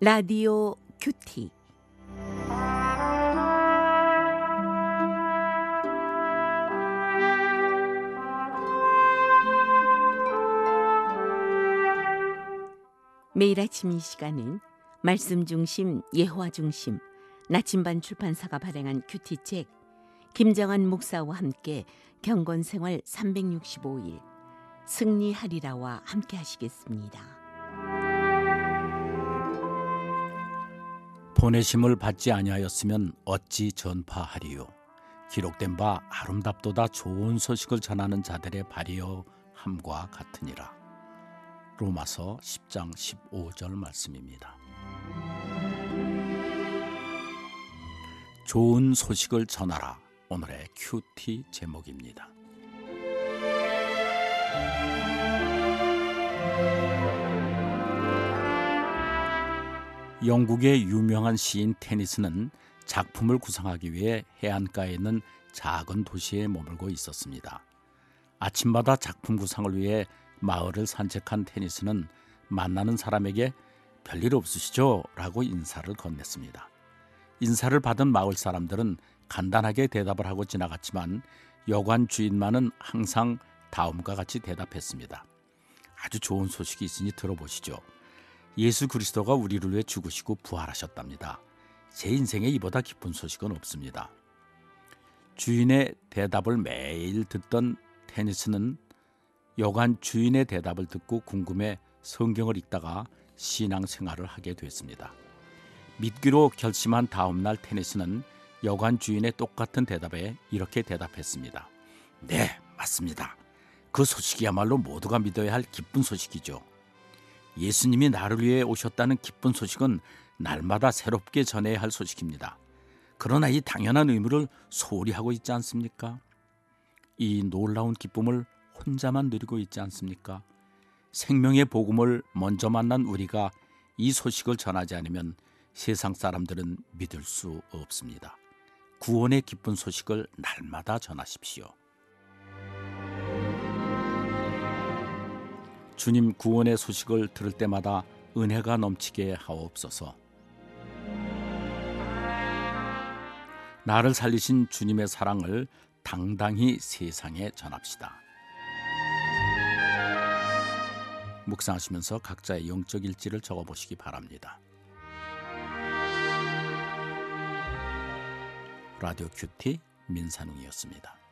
라디오 큐티. 매일 아침 이 시간은 말씀 중심, 예화 중심, 나침반 출판사가 발행한 큐티책 김정한 목사와 함께 경건생활 365일 승리하리라와 함께 하시겠습니다. 보내심을 받지 아니하였으면 어찌 전파하리요. 기록된 바 아름답도다 좋은 소식을 전하는 자들의 발이여 함과 같으니라. 로마서 10장 15절 말씀입니다. 좋은 소식을 전하라. 오늘의 큐티 제목입니다. 영국의 유명한 시인 테니스는 작품을 구상하기 위해 해안가에 있는 작은 도시에 머물고 있었습니다. 아침마다 작품 구상을 위해 마을을 산책한 테니스는 만나는 사람에게 별일 없으시죠? 라고 인사를 건넸습니다. 인사를 받은 마을 사람들은 간단하게 대답을 하고 지나갔지만 여관 주인만은 항상 다음과 같이 대답했습니다. 아주 좋은 소식이 있으니 들어보시죠. 예수 그리스도가 우리를 위해 죽으시고 부활하셨답니다. 제 인생에 이보다 기쁜 소식은 없습니다. 주인의 대답을 매일 듣던 테니스는 여관 주인의 대답을 듣고 궁금해 성경을 읽다가 신앙생활을 하게 됐습니다. 믿기로 결심한 다음 날 테니스는 여관 주인의 똑같은 대답에 이렇게 대답했습니다. 네, 맞습니다. 그 소식이야말로 모두가 믿어야 할 기쁜 소식이죠. 예수님이 나를 위해 오셨다는 기쁜 소식은 날마다 새롭게 전해야 할 소식입니다. 그러나 이 당연한 의무를 소홀히 하고 있지 않습니까? 이 놀라운 기쁨을 혼자만 누리고 있지 않습니까? 생명의 복음을 먼저 만난 우리가 이 소식을 전하지 않으면 세상 사람들은 믿을 수 없습니다. 구원의 기쁜 소식을 날마다 전하십시오. 주님 구원의 소식을 들을 때마다 은혜가 넘치게 하옵소서. 나를 살리신 주님의 사랑을 당당히 세상에 전합시다. 묵상하시면서 각자의 영적 일지를 적어보시기 바랍니다. 라디오 큐티 민산웅이었습니다.